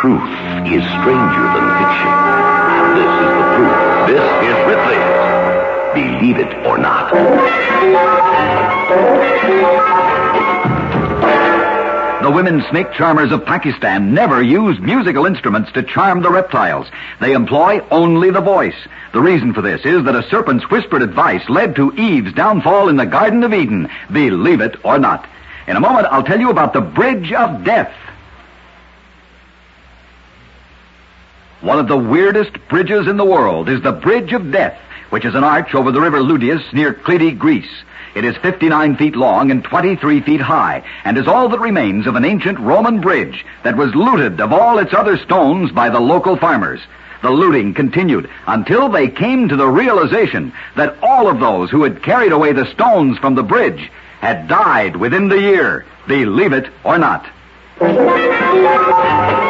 truth is stranger than fiction. And this is the proof. This is Ripley's Believe It or Not. The women snake charmers of Pakistan never use musical instruments to charm the reptiles. They employ only the voice. The reason for this is that a serpent's whispered advice led to Eve's downfall in the Garden of Eden. Believe it or not. In a moment, I'll tell you about the Bridge of Death. One of the weirdest bridges in the world is the Bridge of Death, which is an arch over the river Ludius near Crete, Greece. It is 59 feet long and 23 feet high, and is all that remains of an ancient Roman bridge that was looted of all its other stones by the local farmers. The looting continued until they came to the realization that all of those who had carried away the stones from the bridge had died within the year. Believe it or not.